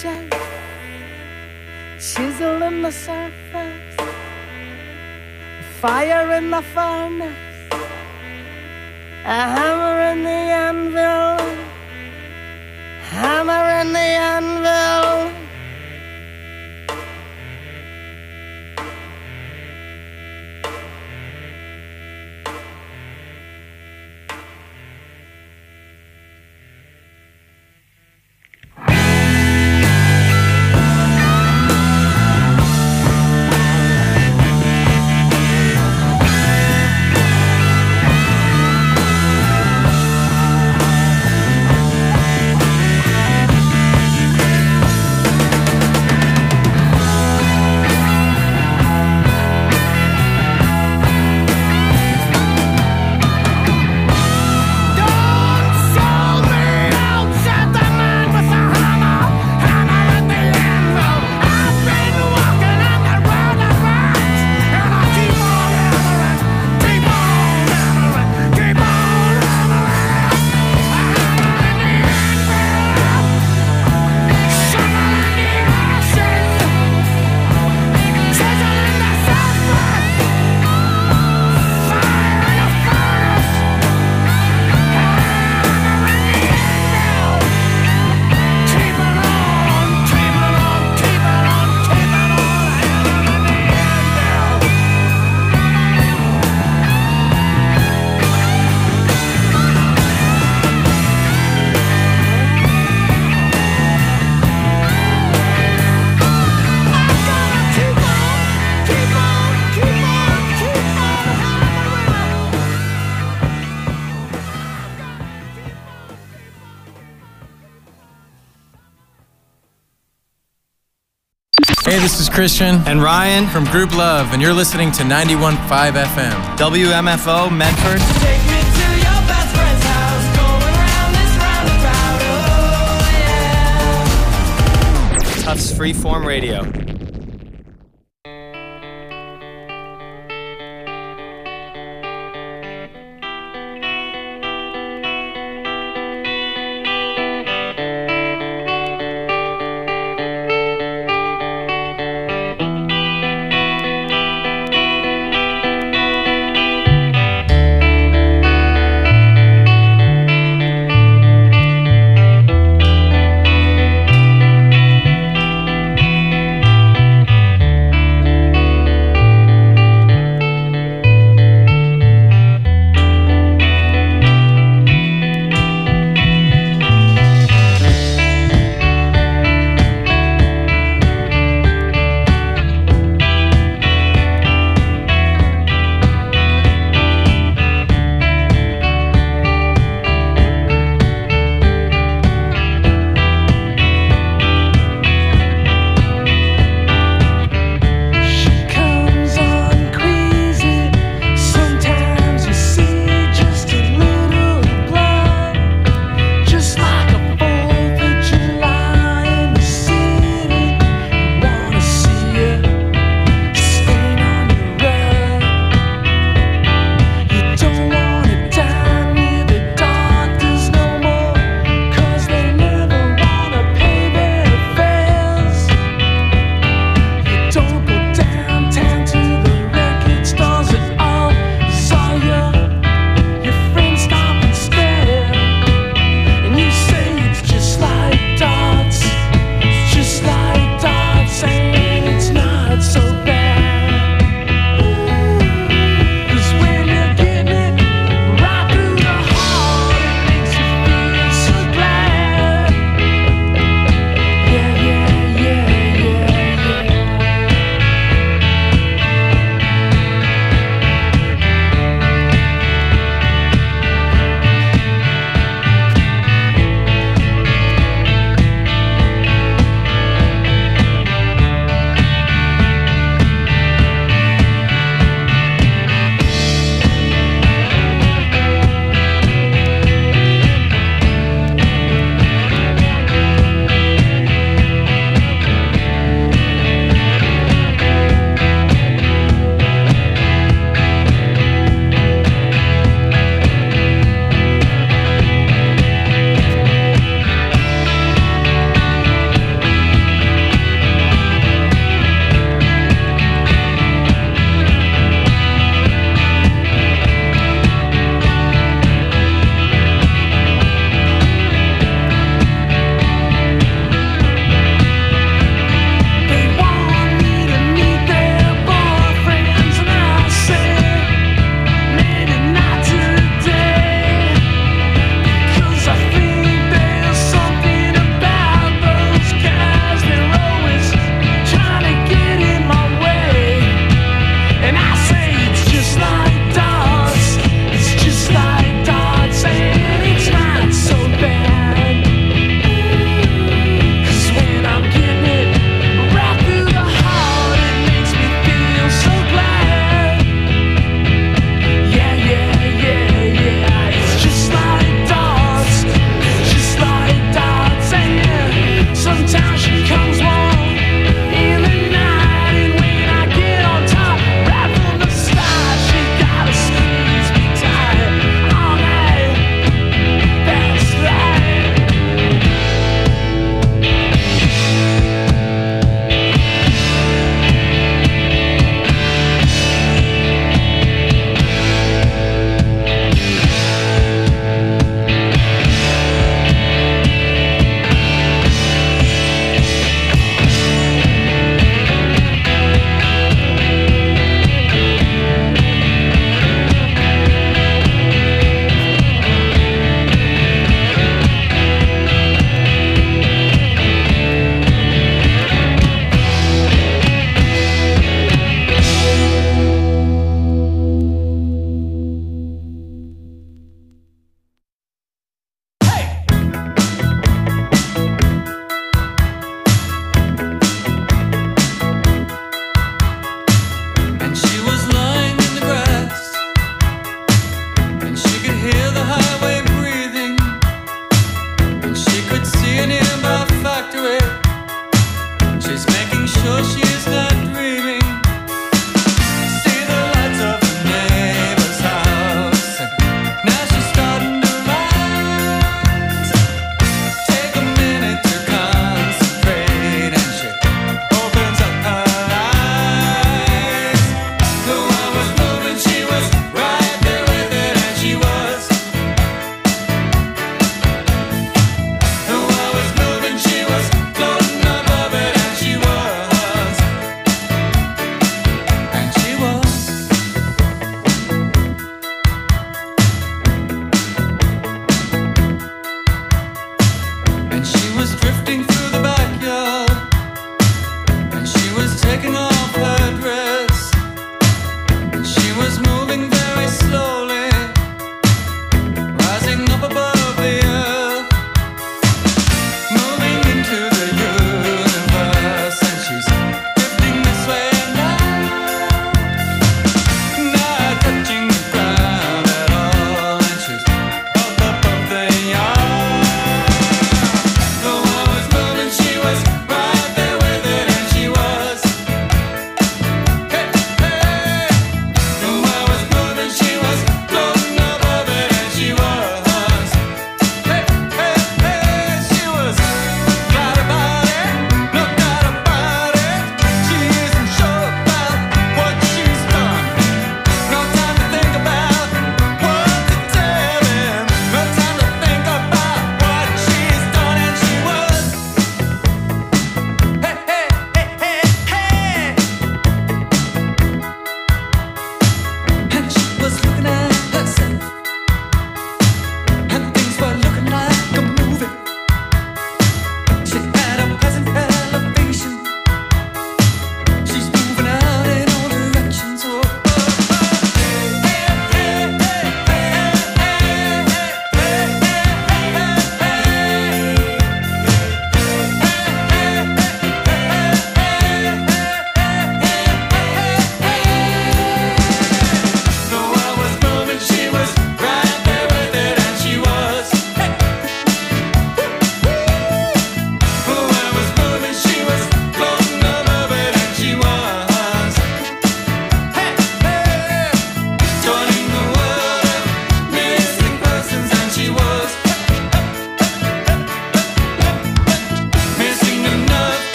shape, chisel in the surface, fire in the furnace, a hammer in the anvil, hammer in the anvil. Hey, this is Christian and Ryan from Group Love, and you're listening to 91.5 FM. WMFO, Medford. Take me to your best friend's house, going round this roundabout, oh yeah. Tufts Freeform Radio.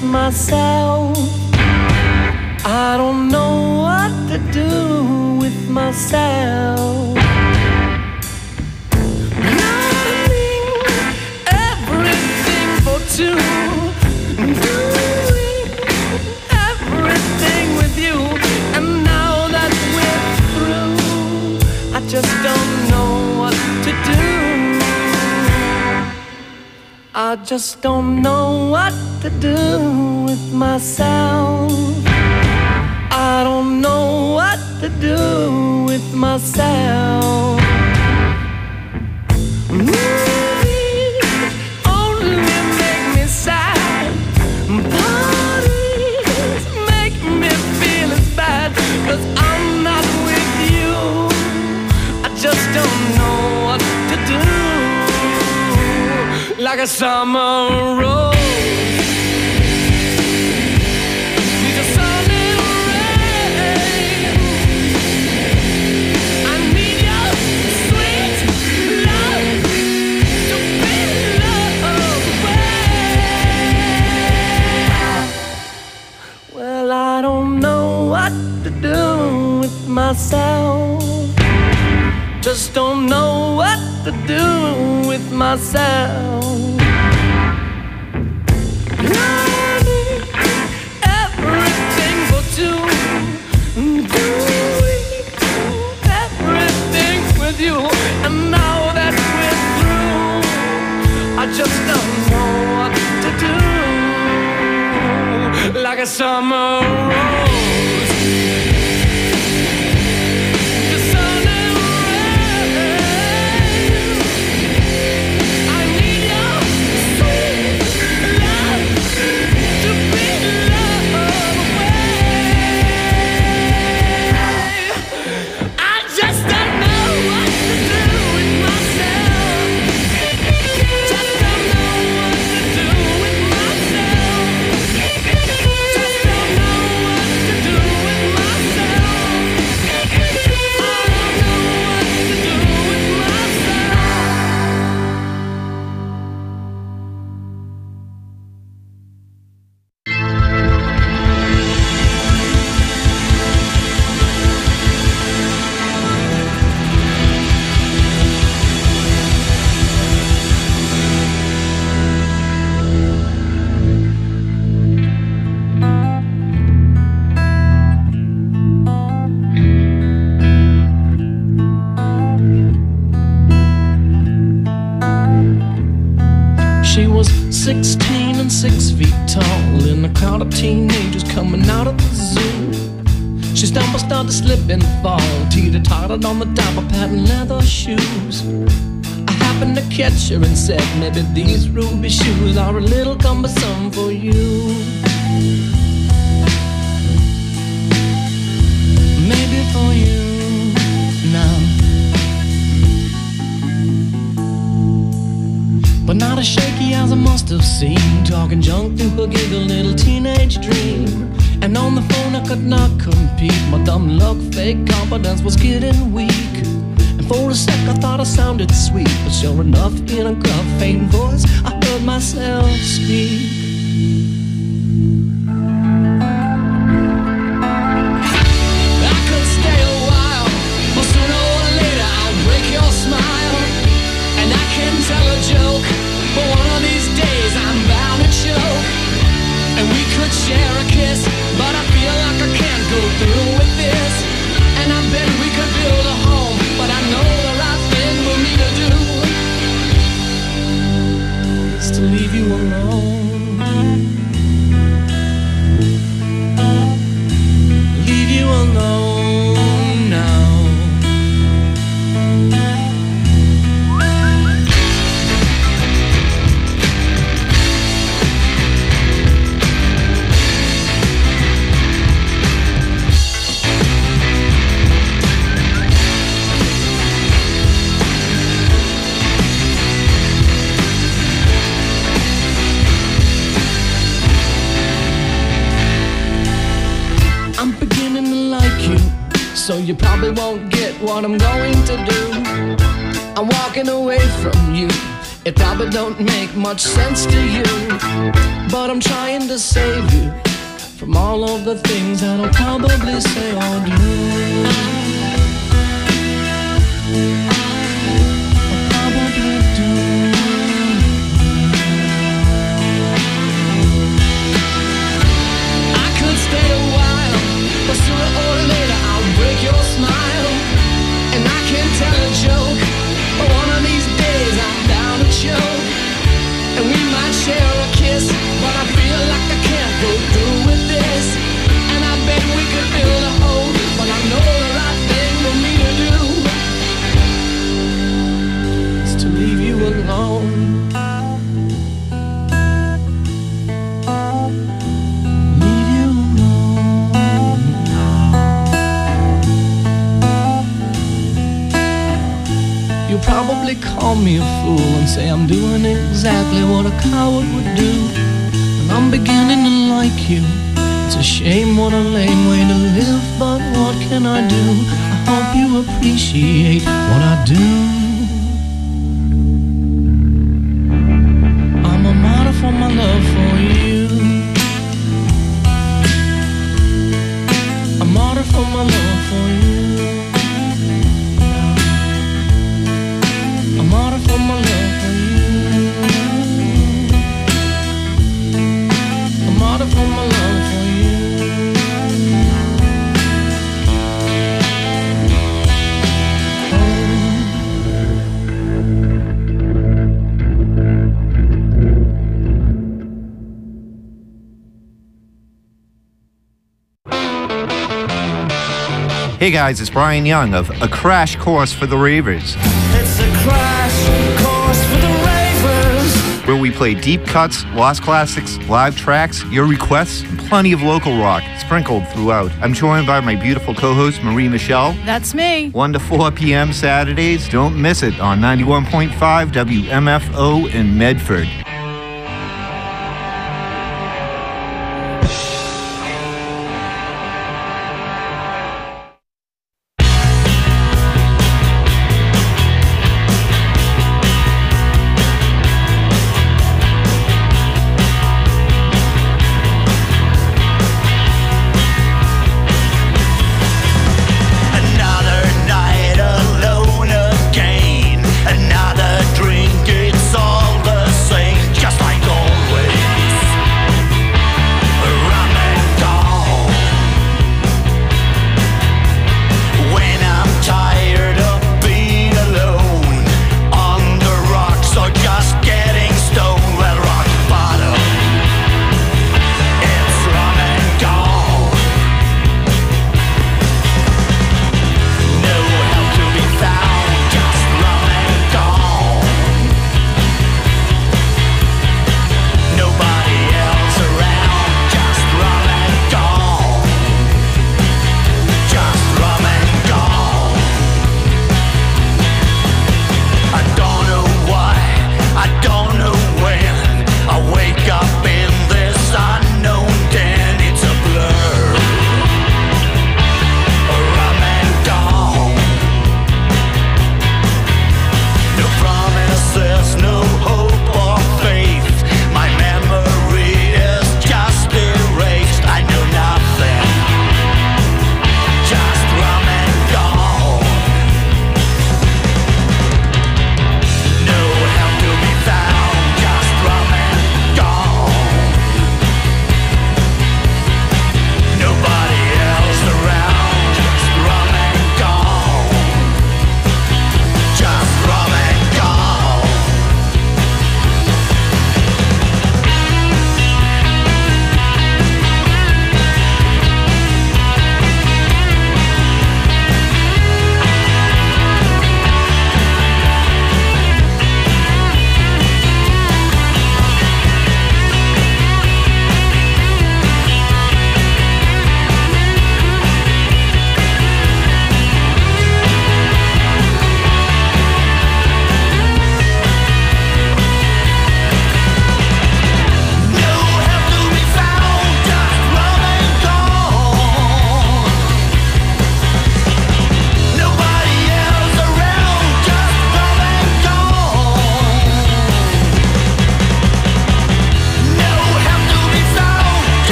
with myself. I don't know what to do with myself. Loving everything for two, doing everything with you, and now that we're through, I just don't know what to do. I just don't know what to do with myself. I don't know what to do with myself. Movies only make me sad. Parties make me feel as bad, 'cause I'm not with you. I just don't know what to do. Like a summer rose, need a sun and rain. I need your sweet love to be loved well. Well, I don't know what to do with myself. Just don't know what to do with myself. Loving everything for two, doing everything with you, and now that we're through, I just don't know what to do. Like a summer rose, the sun and rain. I need your sweet love to be loved well. I just don't know what to do with myself. Just don't know what to do with myself. Just don't know what to do with myself. I don't know what to do with myself. She was 16 and 6 feet tall, in a crowd of teenagers coming out of the zoo. She stumbled, started to slip and fall, teeter-tottered on the top of patent leather shoes. I happened to catch her and said, maybe these ruby shoes are a little cumbersome for you. Maybe for you now, but not as shaky as I must have seemed, talking junk through her giggle little teenage dream. And on the phone I could not compete, my dumb luck, fake confidence was getting weak. And for a sec I thought I sounded sweet, but sure enough in a gruff, faint voice I heard myself speak. I could stay a while, but sooner or later I'll break your smile. And I can tell a joke, but one of these days I'm bound to choke. And we could share a kiss, but I feel like I can't go through with this. And I bet we could build a home, but I know the right thing for me to do is to leave you alone. Leave you alone now. So you probably won't get what I'm going to do. I'm walking away from you, It probably don't make much sense to you, but I'm trying to save you from all of the things that I'll probably say or do. I'll probably do. I could stay a while, but sooner or later I'll break your smile. And I can tell a joke, but one of these days I'm bound to choke. And we might share a kiss, but I feel like I can't go through with this. And I bet we could build a home, but I know the right thing for me to do is to leave you alone. Leave you alone. You'll probably call me a fool and say I'm doing exactly what a coward would do. And I'm beginning to like you. It's a shame, what a lame way to live, but what can I do? I hope you appreciate what I do. I'm a martyr for my love for you. A martyr for my love for you. A martyr for my love for you. A martyr for my love for you. Hey guys, it's Brian Young of A Crash Course for the Ravers, It's a crash course for the ravers. where we play deep cuts, lost classics, live tracks, your requests, and plenty of local rock sprinkled throughout. I'm joined by my beautiful co-host, Marie Michelle. That's me. 1 to 4 p.m. Saturdays. Don't miss it on 91.5 WMFO in Medford. Another night alone again. Another drink, it's all the same.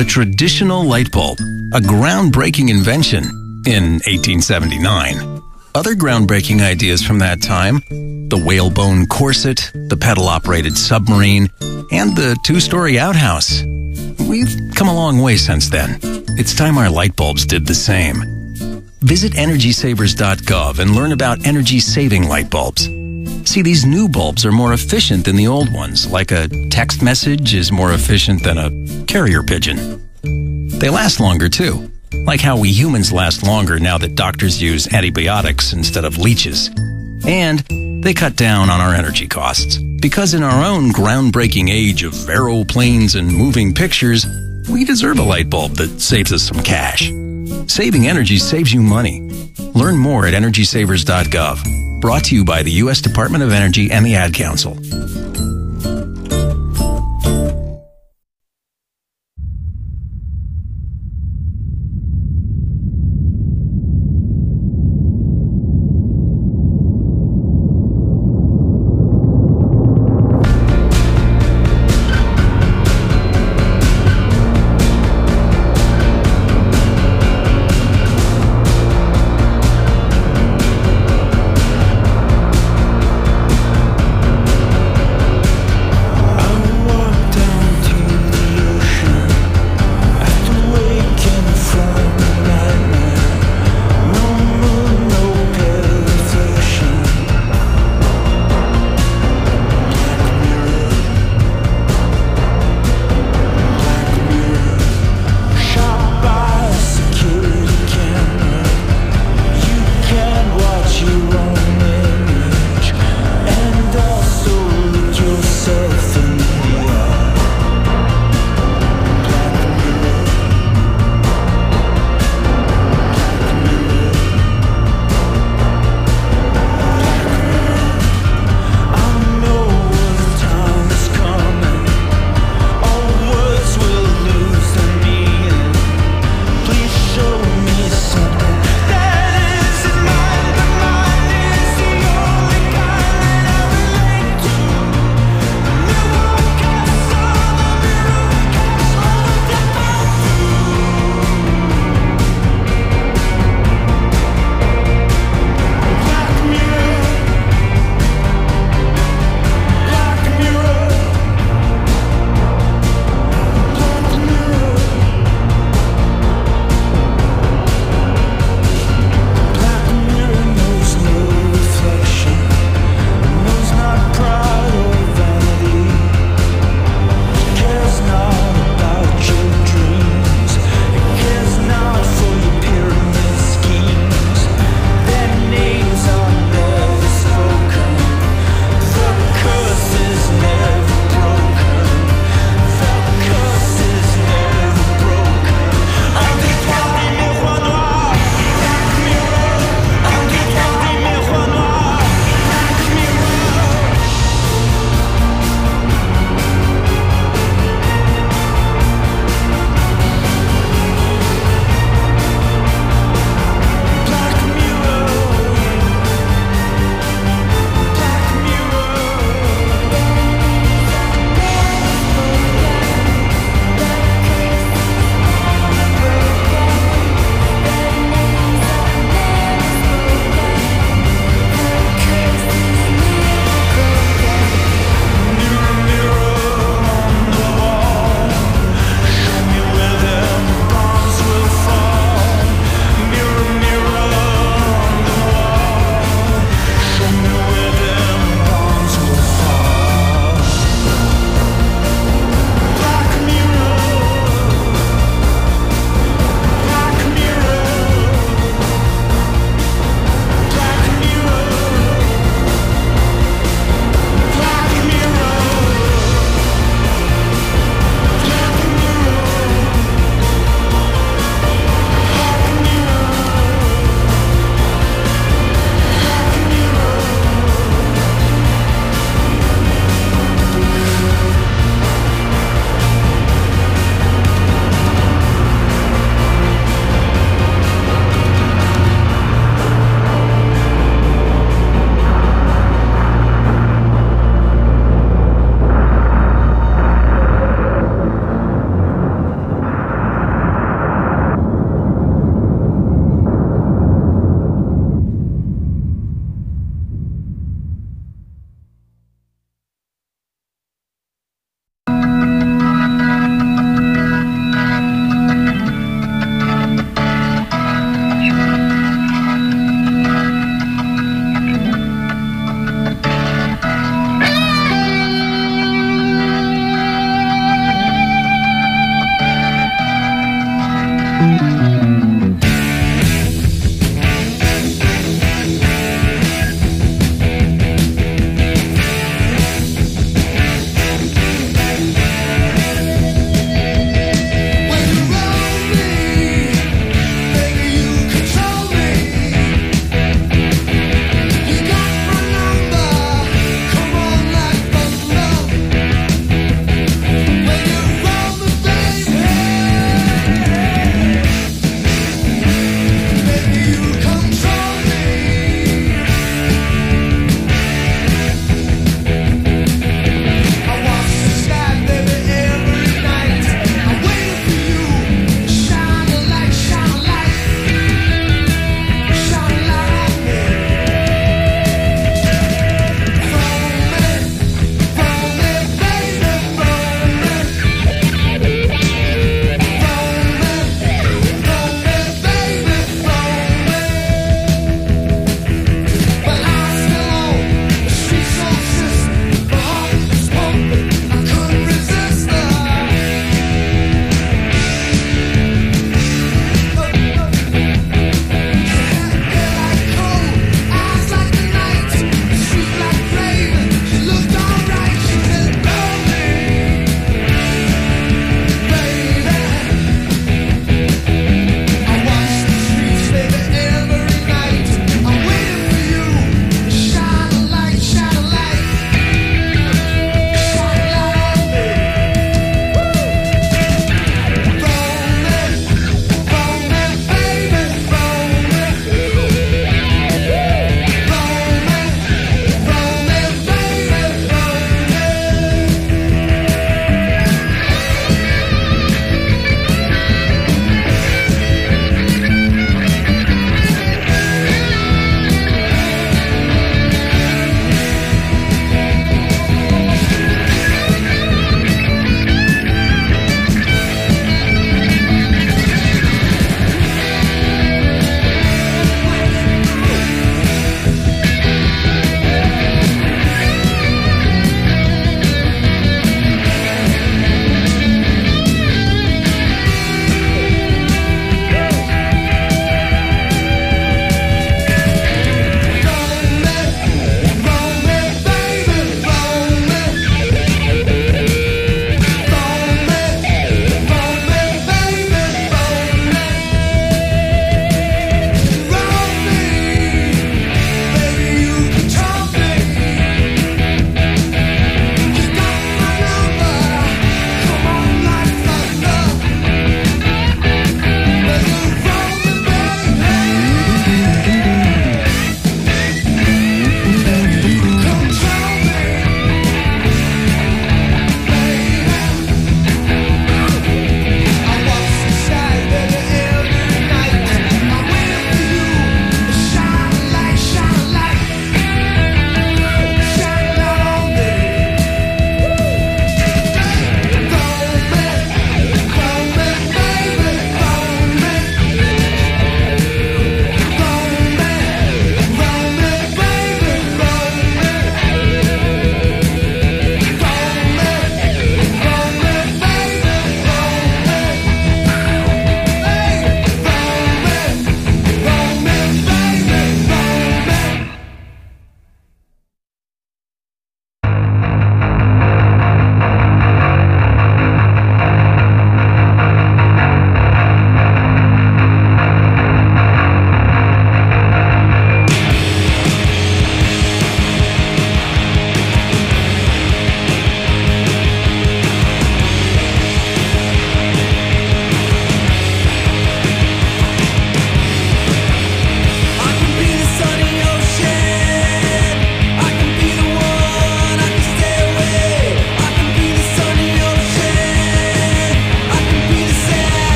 the traditional light bulb, a groundbreaking invention in 1879. Other groundbreaking ideas from that time: the whalebone corset, the pedal-operated submarine, and the two-story outhouse. We've come a long way since then. It's time our light bulbs did the same. Visit EnergySavers.gov and learn about energy-saving light bulbs. See, these new bulbs are more efficient than the old ones, like a text message is more efficient than a carrier pigeon. They last longer, too, like how we humans last longer now that doctors use antibiotics instead of leeches. And they cut down on our energy costs, because in our own groundbreaking age of aeroplanes and moving pictures, we deserve a light bulb that saves us some cash. Saving energy saves you money. Learn more at EnergySavers.gov. Brought to you by the U.S. Department of Energy and the Ad Council.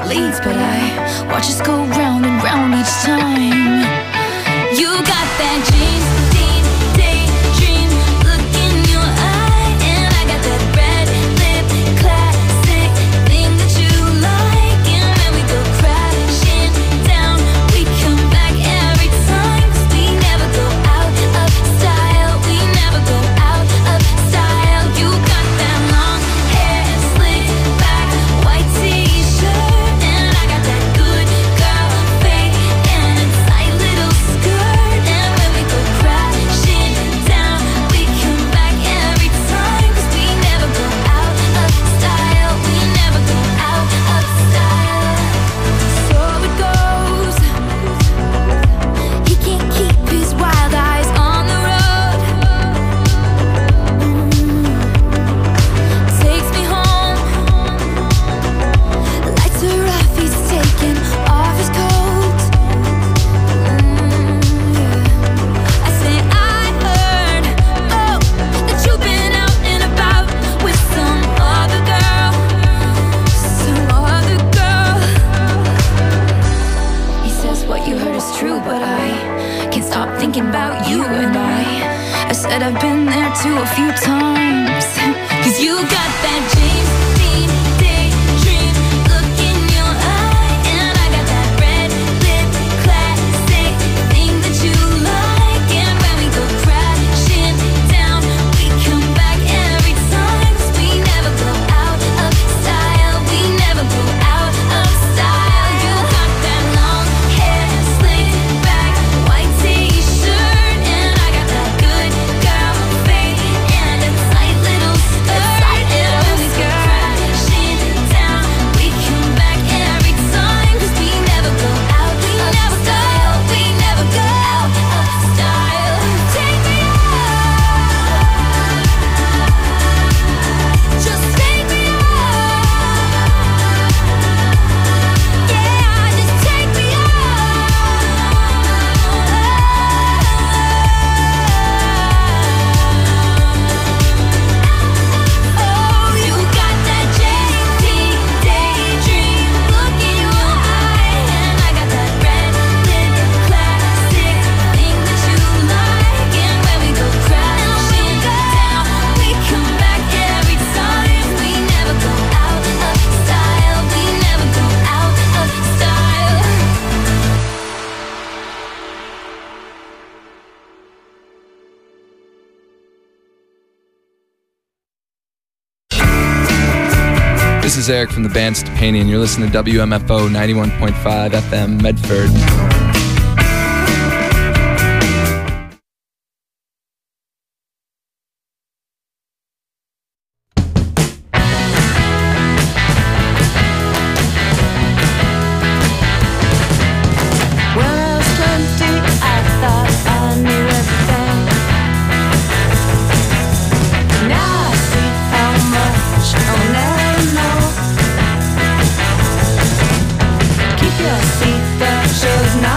leads, but I watch us go round and round each time. You got that dream, daydream look in your eye, and I got that red lip classic thing that you like. And when we go crashing down, we come back every time, 'cause we never go out of style. We never go out of style. You got that long hair, slick back, white t-shirt, and I got that good girl fade and a tight little skirt. And when we go crashing down, we come back every time, 'cause we never go out of style. We never go out of style. So it goes. He can't keep his wild eyes on the road. Takes me home. The lights are off, he's taking off his coat. I say I heard, oh, that you've been out and about with some other girl, some other girl. He says what you heard is true, but I can't stop thinking about you. And I said I've been there too a few times. 'Cause you got that dream, daydream look in your eye, and I got that red lip classic thing that you like. And when we go crashing down, we come back every time, 'cause we never go out of style. We never go out of style. You got that long hair, slick back, white t-shirt, and I got that good girl fade and a tight little skirt. And when we go crashing down, we come back every time, 'cause we never go out of style. We never go out of style. Take me out, just take me out. Yeah, just take me out. Oh, you got that daydream look in your eye, and I got that red lip classic thing that you like. And when we go crashing down, we come back every time. We never go out of style. We never go out of style. This is Eric from the band Stepani, and you're listening to WMFO 91.5 FM Medford. When I was 20, I thought I knew everything. Now I see how much I'll never know. Keep your seatbelt, shows not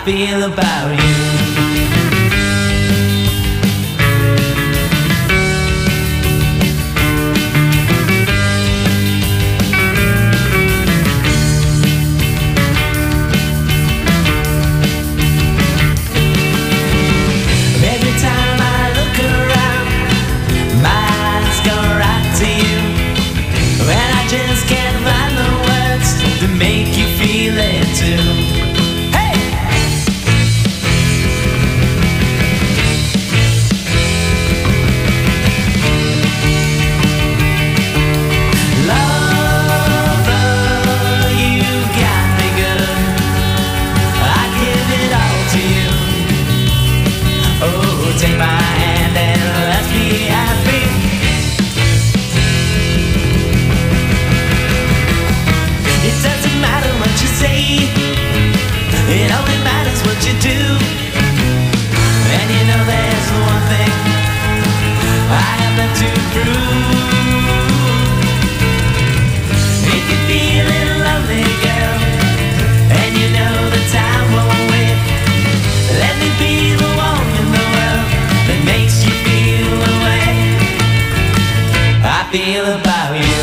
feel about you. Just can't find the words to make you feel it too. Hey! Lover, you got me good. I give it all to you. Oh, take my hand and let's be happy. It doesn't matter what you say, it only matters what you do. And you know there's one thing I have left to prove. If you're feeling lonely, girl, and you know the time won't wait, let me be the one in the world that makes you feel the way I feel about you.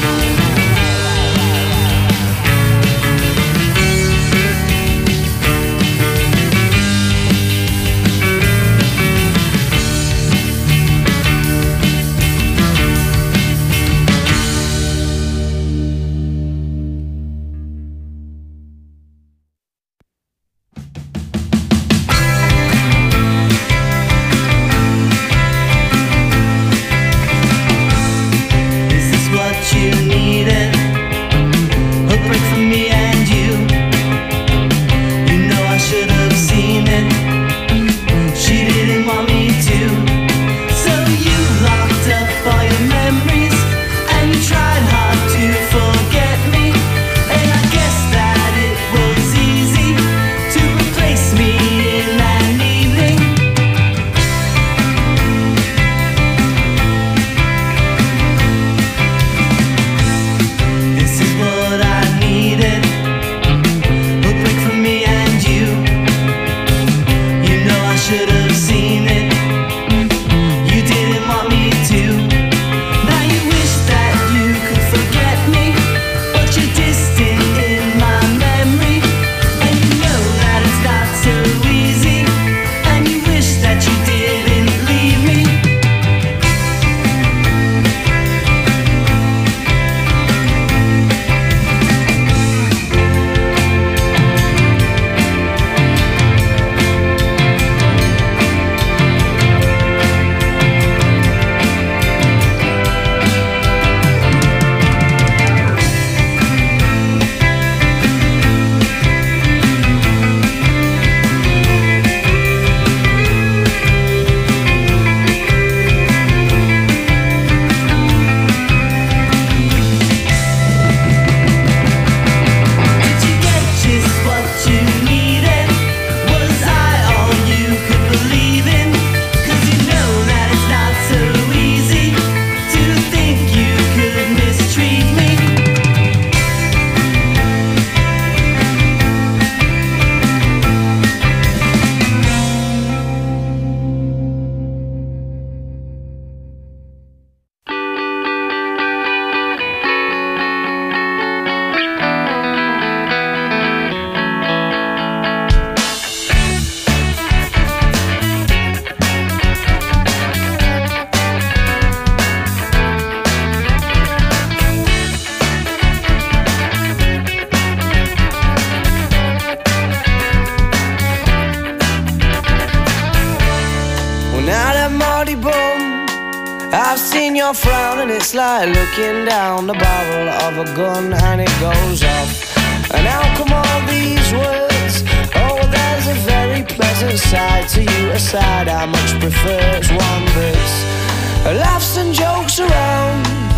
I've seen your frown and it's like looking down the barrel of a gun and it goes off. And how come all these words? Oh, there's a very pleasant side to you, a side I much prefer. It's one that's laughs and jokes around.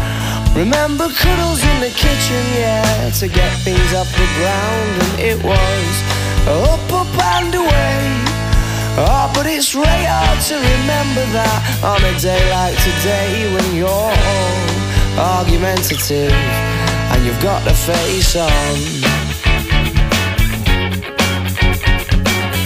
Remember cuddles in the kitchen, yeah, to get things off the ground. And it was up, up and away. Oh, but it's really hard to remember that on a day like today when you're all argumentative and you've got the face on.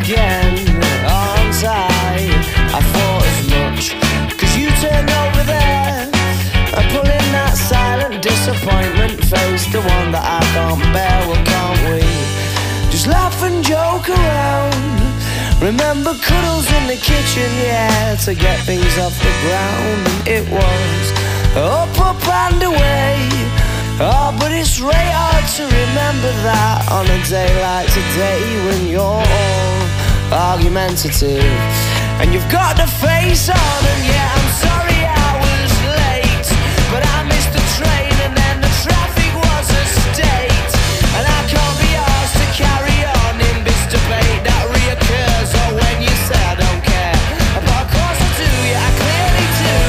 again, aren't I thought as much, 'cause you turned over there and pulling that silent disappointment face, the one that I can't bear. Well, can't we just laugh and joke around? Remember cuddles in the kitchen, yeah, to get things off the ground. And it was up, up and away. Oh, but it's really hard to remember that on a day like today, when you're all argumentative and you've got the face on. And yeah, I'm sorry I was late, but I missed the train and then the traffic was a state. And I can't be asked to carry on in this debate that reoccurs. Or when you say I don't care, but of course I do, yeah, I clearly do.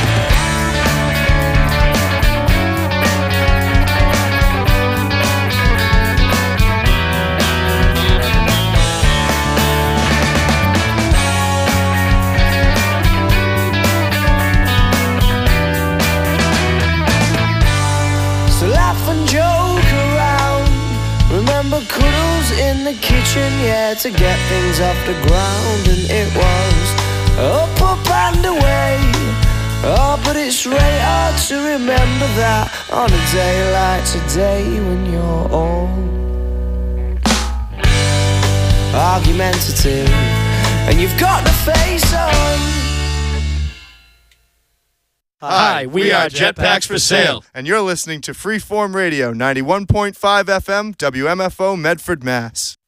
So laugh and joke around. Remember cuddles in the kitchen, yeah, to get things off the ground. And it was up, up and away. Oh, but it's really hard to remember that on a day like today, when you're all argumentative and you've got the face on. Hi, we are Jetpacks for Sale, and you're listening to Freeform Radio, 91.5 FM, WMFO, Medford, Mass.